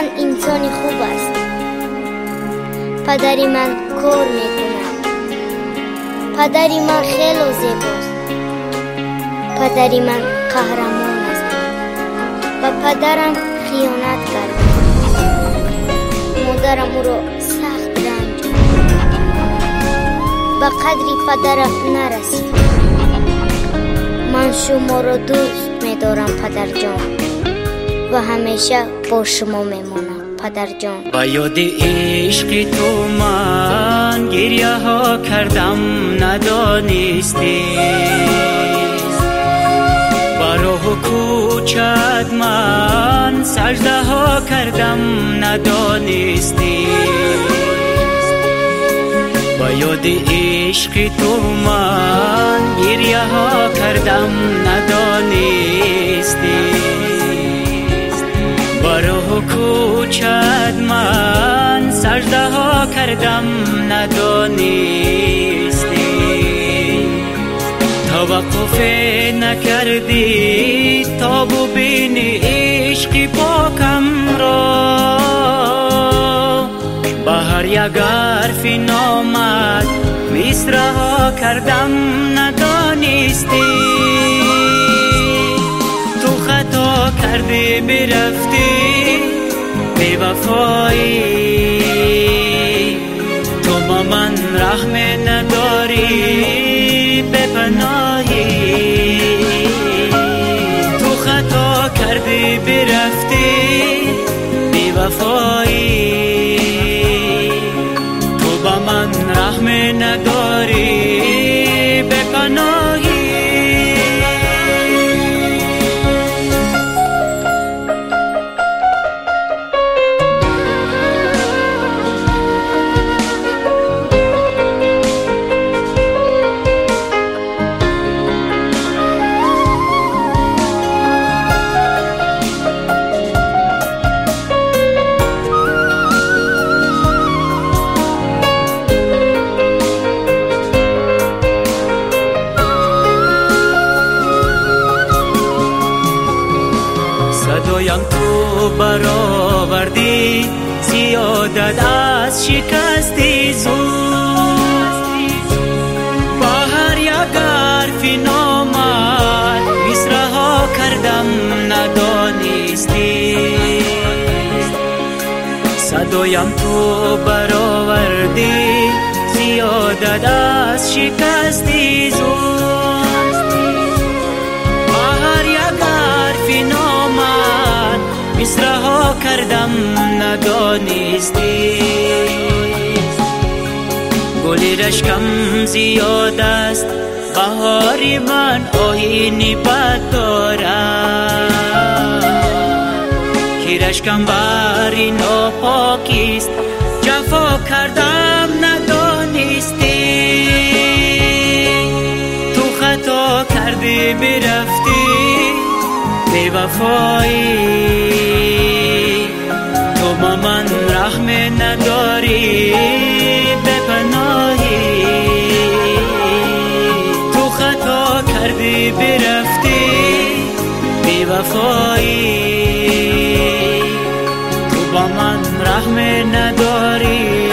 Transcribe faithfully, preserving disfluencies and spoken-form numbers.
من انسانی خوب است. پدری من کار میکند. پدری من خیلی زیباست. پدری من قهرمان است و پدرم خیانت کرد. مادرم او را سخت رنج به قدری پدرم نرسید. من شما را دوست می‌دارم پدر جان و همیشه با شما میمانم پدر جان. با یاد عشق تو من گریه ها کردم ندانستی، با راه و کوچت من سجده ها کردم ندانستی. با یاد عشق تو من گریه ها کردم ندانستی، با راه و کوچت من سجده ها کردم ندانستی. توقف نکردی تا ببینی عشق پاکم را، با هر یک حرف نامت مصرع ها کردم ندانستی. تو خطا کردی برفتی بی وفایی، تو با من رحم نداری بپناهی. تو خطا کردی برفتی بی وفایی، تو با من رحم نداری بپناهی. صدایم تو برآوردی زیادت از شکستی زود، با هر یک حرف نامت مصرع ها کردم ندانستی. صدایم تو برآوردی زیادت از شکستی زود، با هر یک حرف نامت مصرع ها کردم ندانستی. گل رشکم زیاد است بهار من آیینی بد دارد، که رشکم باری ناپاکیست جفا کردم ندانستی. تو خطا کردی برفتی بی وفایی، تو با من رحم نداری بپناهی. تو خطا کردی برفتی بی وفایی، تو با من رحم نداری